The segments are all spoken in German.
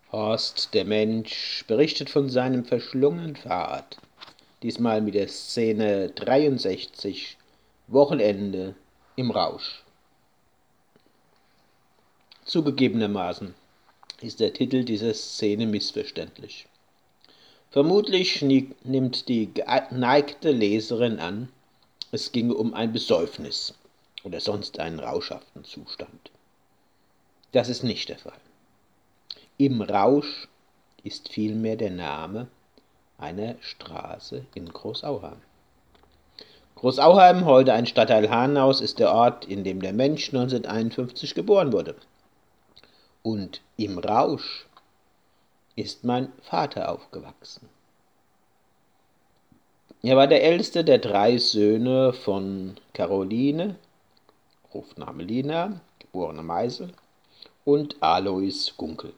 Horst, der Mensch, berichtet von seinem verschlungenen Pfad, diesmal mit der Szene 63, Wochenende im Rausch. Zugegebenermaßen ist der Titel dieser Szene missverständlich. Vermutlich nimmt die geneigte Leserin an, es ginge um ein Besäufnis oder sonst einen rauschhaften Zustand. Das ist nicht der Fall. Im Rausch ist vielmehr der Name einer Straße in Großauheim. Großauheim, heute ein Stadtteil Hanaus, ist der Ort, in dem der Mensch 1951 geboren wurde. Und im Rausch ist mein Vater aufgewachsen. Er war der älteste der 3 Söhne von Caroline, Rufname Lina, geborene Meisel, und Alois Gunkel.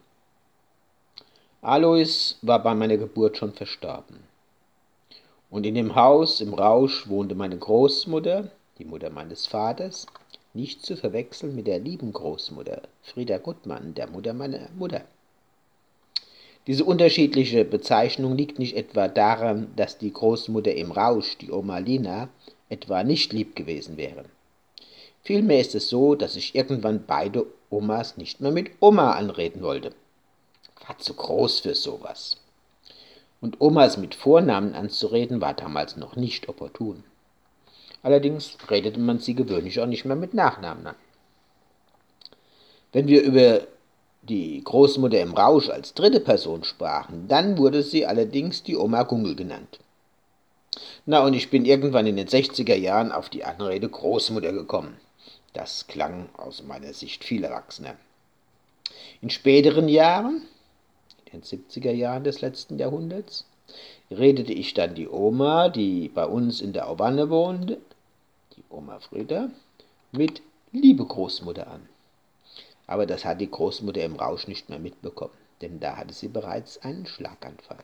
Alois war bei meiner Geburt schon verstorben. Und in dem Haus im Rausch wohnte meine Großmutter, die Mutter meines Vaters, nicht zu verwechseln mit der lieben Großmutter, Frieda Guttmann, der Mutter meiner Mutter. Diese unterschiedliche Bezeichnung liegt nicht etwa daran, dass die Großmutter im Rausch, die Oma Lina, etwa nicht lieb gewesen wäre. Vielmehr ist es so, dass ich irgendwann beide Omas nicht mehr mit Oma anreden wollte. War zu groß für sowas. Und Omas mit Vornamen anzureden, war damals noch nicht opportun. Allerdings redete man sie gewöhnlich auch nicht mehr mit Nachnamen an. Wenn wir über die Großmutter im Rausch als dritte Person sprachen, dann wurde sie allerdings die Oma Gunkel genannt. Na, und ich bin irgendwann in den 60er Jahren auf die Anrede Großmutter gekommen. Das klang aus meiner Sicht viel erwachsener. In späteren Jahren, in den 70er Jahren des letzten Jahrhunderts, redete ich dann die Oma, die bei uns in der Aubanne wohnte, die Oma Frieda, mit liebe Großmutter an. Aber das hat die Großmutter im Rausch nicht mehr mitbekommen, denn da hatte sie bereits einen Schlaganfall.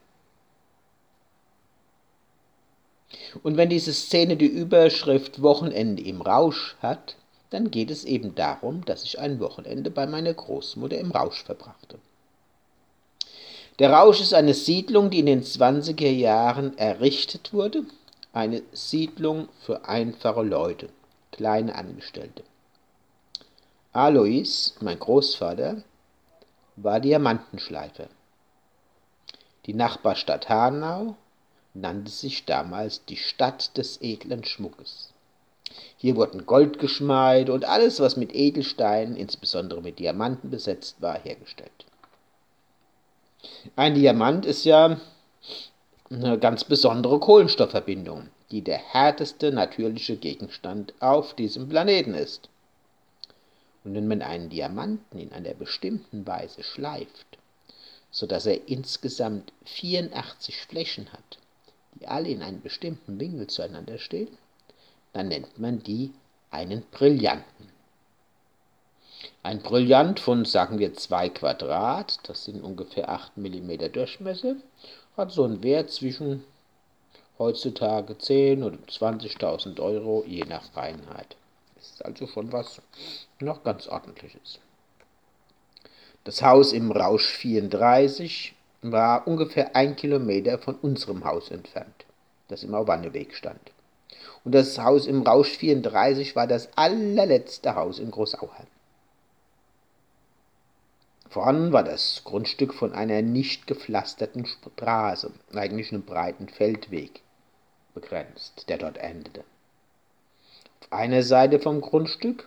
Und wenn diese Szene die Überschrift Wochenende im Rausch hat, dann geht es eben darum, dass ich ein Wochenende bei meiner Großmutter im Rausch verbrachte. Der Rausch ist eine Siedlung, die in den 20er Jahren errichtet wurde, eine Siedlung für einfache Leute, kleine Angestellte. Alois, mein Großvater, war Diamantenschleifer. Die Nachbarstadt Hanau nannte sich damals die Stadt des edlen Schmuckes. Hier wurden Gold geschmiedet und alles, was mit Edelsteinen, insbesondere mit Diamanten besetzt war, hergestellt. Ein Diamant ist ja eine ganz besondere Kohlenstoffverbindung, die der härteste natürliche Gegenstand auf diesem Planeten ist. Und wenn man einen Diamanten in einer bestimmten Weise schleift, sodass er insgesamt 84 Flächen hat, die alle in einem bestimmten Winkel zueinander stehen, dann nennt man die einen Brillanten. Ein Brillant von, sagen wir, 2 Quadrat, das sind ungefähr 8 mm Durchmesser, hat so einen Wert zwischen heutzutage 10.000 oder 20.000 Euro, je nach Feinheit. Das ist also schon was noch ganz Ordentliches. Das Haus im Rausch 34 war ungefähr 1 Kilometer von unserem Haus entfernt, das im Auwanneweg stand. Und das Haus im Rausch 34 war das allerletzte Haus in Großauheim. Vorn war das Grundstück von einer nicht gepflasterten Straße, eigentlich einem breiten Feldweg, begrenzt, der dort endete. Auf einer Seite vom Grundstück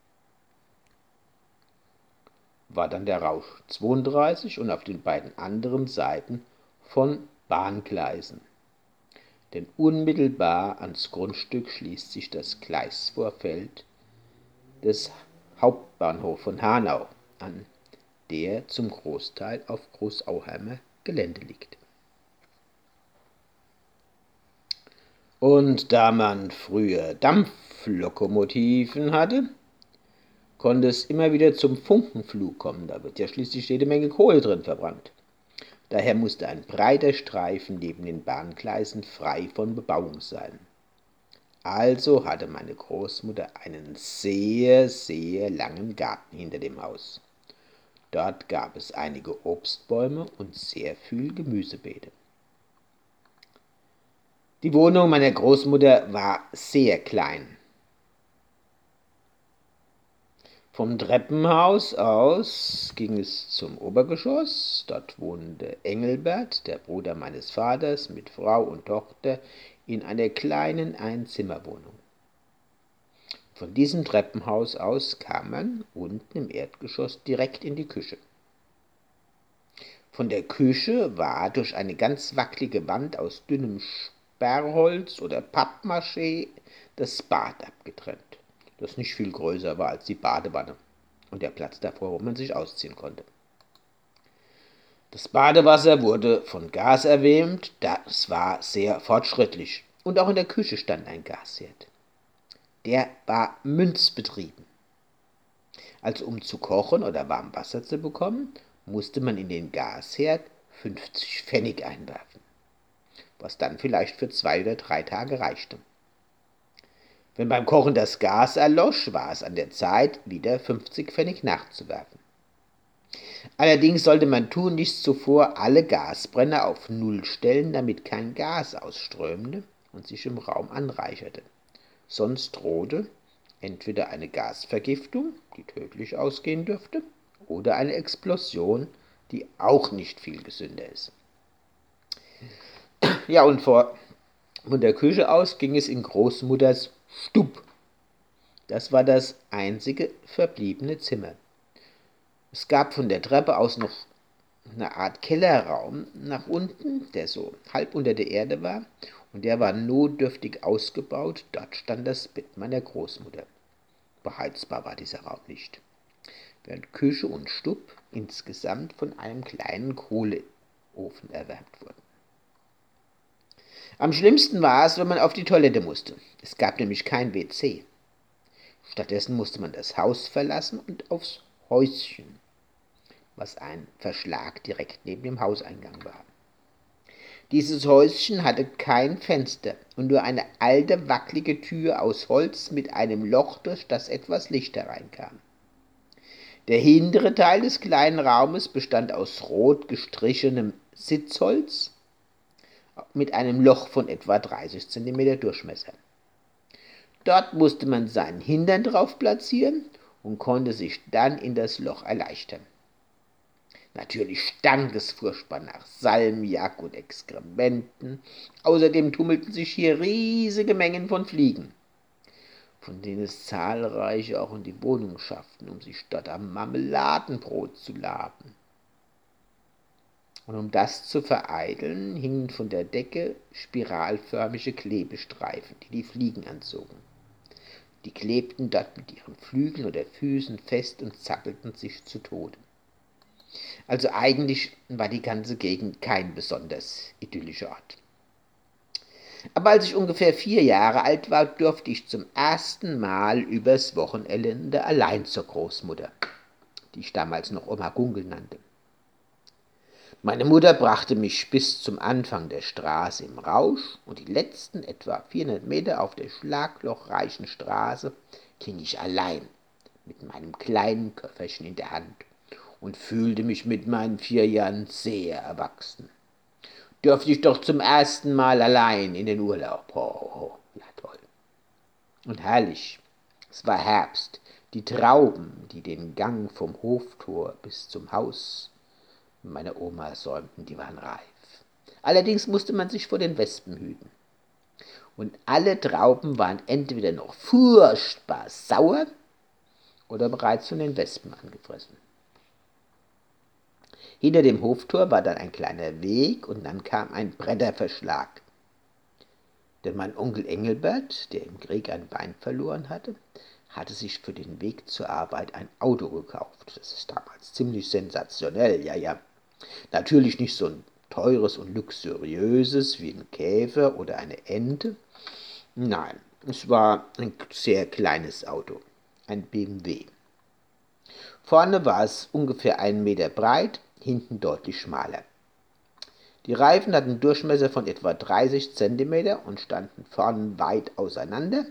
war dann der Rausch 32 und auf den beiden anderen Seiten von Bahngleisen. Denn unmittelbar ans Grundstück schließt sich das Gleisvorfeld des Hauptbahnhofs von Hanau an, der zum Großteil auf Großauheimer Gelände liegt. Und da man früher Dampflokomotiven hatte, konnte es immer wieder zum Funkenflug kommen. Da wird ja schließlich jede Menge Kohle drin verbrannt. Daher musste ein breiter Streifen neben den Bahngleisen frei von Bebauung sein. Also hatte meine Großmutter einen sehr, sehr langen Garten hinter dem Haus. Dort gab es einige Obstbäume und sehr viel Gemüsebeete. Die Wohnung meiner Großmutter war sehr klein. Vom Treppenhaus aus ging es zum Obergeschoss. Dort wohnte Engelbert, der Bruder meines Vaters, mit Frau und Tochter in einer kleinen Einzimmerwohnung. Von diesem Treppenhaus aus kam man unten im Erdgeschoss direkt in die Küche. Von der Küche war durch eine ganz wackelige Wand aus dünnem Sperrholz oder Pappmaché das Bad abgetrennt, das nicht viel größer war als die Badewanne und der Platz davor, wo man sich ausziehen konnte. Das Badewasser wurde von Gas erwärmt, das war sehr fortschrittlich, und auch in der Küche stand ein Gasherd. Der war münzbetrieben. Also um zu kochen oder warm Wasser zu bekommen, musste man in den Gasherd 50 Pfennig einwerfen, was dann vielleicht für 2 oder 3 Tage reichte. Wenn beim Kochen das Gas erlosch, war es an der Zeit, wieder 50 Pfennig nachzuwerfen. Allerdings sollte man tunlichst zuvor alle Gasbrenner auf Null stellen, damit kein Gas ausströmte und sich im Raum anreicherte. Sonst drohte entweder eine Gasvergiftung, die tödlich ausgehen dürfte, oder eine Explosion, die auch nicht viel gesünder ist. Ja, und von der Küche aus ging es in Großmutters Stub. Das war das einzige verbliebene Zimmer. Es gab von der Treppe aus noch eine Art Kellerraum nach unten, der so halb unter der Erde war, und der war notdürftig ausgebaut. Dort stand das Bett meiner Großmutter. Beheizbar war dieser Raum nicht, während Küche und Stub insgesamt von einem kleinen Kohleofen erwärmt wurden. Am schlimmsten war es, wenn man auf die Toilette musste. Es gab nämlich kein WC. Stattdessen musste man das Haus verlassen und aufs Häuschen, was ein Verschlag direkt neben dem Hauseingang war. Dieses Häuschen hatte kein Fenster und nur eine alte, wackelige Tür aus Holz mit einem Loch, durch das etwas Licht hereinkam. Der hintere Teil des kleinen Raumes bestand aus rot gestrichenem Sitzholz mit einem Loch von etwa 30 cm Durchmesser. Dort musste man seinen Hintern drauf platzieren und konnte sich dann in das Loch erleichtern. Natürlich stank es furchtbar nach Salmiak und Exkrementen. Außerdem tummelten sich hier riesige Mengen von Fliegen, von denen es zahlreiche auch in die Wohnung schafften, um sich dort am Marmeladenbrot zu laben. Und um das zu vereiteln, hingen von der Decke spiralförmige Klebestreifen, die die Fliegen anzogen. Die klebten dort mit ihren Flügeln oder Füßen fest und zappelten sich zu Tode. Also eigentlich war die ganze Gegend kein besonders idyllischer Ort. Aber als ich ungefähr 4 Jahre alt war, durfte ich zum ersten Mal übers Wochenende allein zur Großmutter, die ich damals noch Oma Gunkel nannte. Meine Mutter brachte mich bis zum Anfang der Straße im Rausch und die letzten etwa 400 Meter auf der schlaglochreichen Straße ging ich allein mit meinem kleinen Köfferchen in der Hand und fühlte mich mit meinen 4 Jahren sehr erwachsen. Dürfte ich doch zum ersten Mal allein in den Urlaub. Oh, ja toll. Und herrlich. Es war Herbst. Die Trauben, die den Gang vom Hoftor bis zum Haus meiner Oma säumten, die waren reif. Allerdings musste man sich vor den Wespen hüten. Und alle Trauben waren entweder noch furchtbar sauer oder bereits von den Wespen angefressen. Hinter dem Hoftor war dann ein kleiner Weg und dann kam ein Bretterverschlag. Denn mein Onkel Engelbert, der im Krieg ein Bein verloren hatte sich für den Weg zur Arbeit ein Auto gekauft. Das ist damals ziemlich sensationell, ja. Natürlich nicht so ein teures und luxuriöses wie ein Käfer oder eine Ente. Nein, es war ein sehr kleines Auto, ein BMW. Vorne war es ungefähr 1 Meter breit, hinten deutlich schmaler. Die Reifen hatten einen Durchmesser von etwa 30 cm und standen vorne weit auseinander,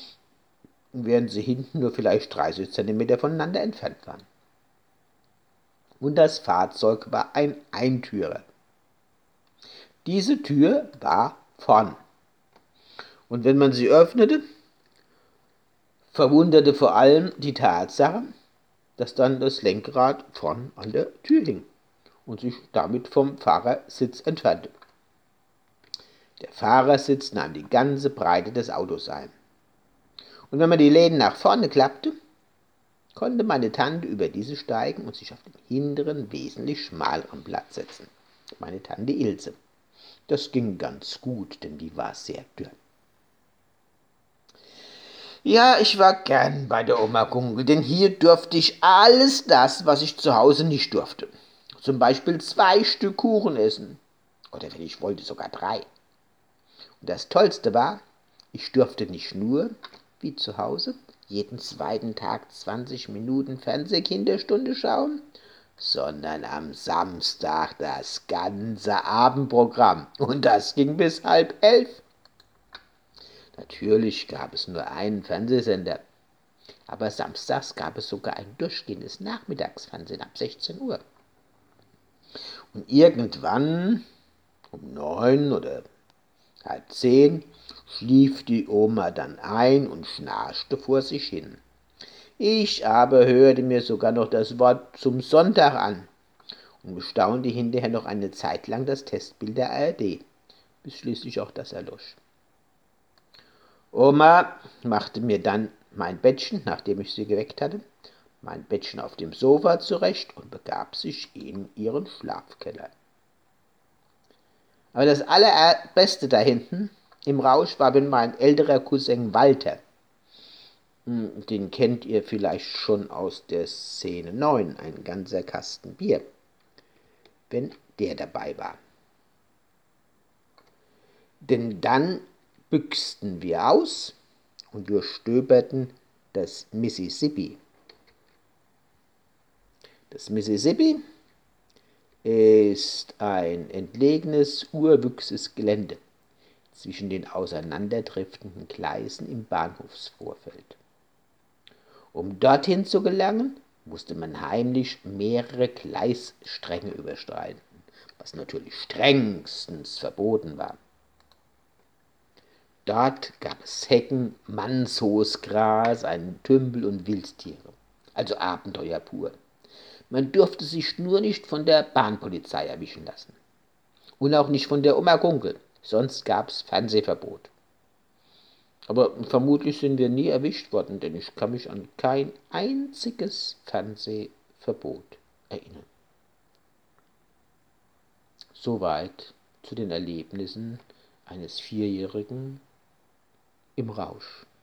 während sie hinten nur vielleicht 30 cm voneinander entfernt waren. und das Fahrzeug war ein Eintürer. Diese Tür war vorn, und wenn man sie öffnete, verwunderte vor allem die Tatsache, dass dann das Lenkrad vorn an der Tür hing und sich damit vom Fahrersitz entfernte. Der Fahrersitz nahm die ganze Breite des Autos ein. Und wenn man die Läden nach vorne klappte, konnte meine Tante über diese steigen und sich auf den hinteren, wesentlich schmaleren Platz setzen. Meine Tante Ilse. Das ging ganz gut, denn die war sehr dünn. Ja, ich war gern bei der Oma Gunkel, denn hier durfte ich alles das, was ich zu Hause nicht durfte. Zum Beispiel 2 Stück Kuchen essen. Oder wenn ich wollte, sogar 3. Und das Tollste war, ich durfte nicht nur, wie zu Hause, jeden zweiten Tag 20 Minuten Fernsehkinderstunde schauen, sondern am Samstag das ganze Abendprogramm. Und das ging bis 10:30. Natürlich gab es nur einen Fernsehsender, aber samstags gab es sogar ein durchgehendes Nachmittagsfernsehen ab 16 Uhr. Und irgendwann um 9 oder halb 10 schlief die Oma dann ein und schnarchte vor sich hin. Ich aber hörte mir sogar noch das Wort zum Sonntag an und bestaunte hinterher noch eine Zeit lang das Testbild der ARD, bis schließlich auch das erlosch. Oma machte mir dann mein Bettchen, nachdem ich sie geweckt hatte, mein Bettchen auf dem Sofa zurecht und begab sich in ihren Schlafkeller. Aber das Allerbeste da hinten im Rausch war mein älterer Cousin Walter. Den kennt ihr vielleicht schon aus der Szene 9, ein ganzer Kasten Bier, wenn der dabei war. Denn dann büchsten wir aus und durchstöberten das Mississippi. Das Mississippi ist ein entlegenes, urwüchsiges Gelände zwischen den auseinanderdriftenden Gleisen im Bahnhofsvorfeld. Um dorthin zu gelangen, musste man heimlich mehrere Gleisstränge überschreiten, was natürlich strengstens verboten war. Dort gab es Hecken, mannshohes Gras, einen Tümpel und Wildtiere, also Abenteuer pur. Man durfte sich nur nicht von der Bahnpolizei erwischen lassen. Und auch nicht von der Oma Gunkel, sonst gab's Fernsehverbot. Aber vermutlich sind wir nie erwischt worden, denn ich kann mich an kein einziges Fernsehverbot erinnern. Soweit zu den Erlebnissen eines Vierjährigen im Rausch.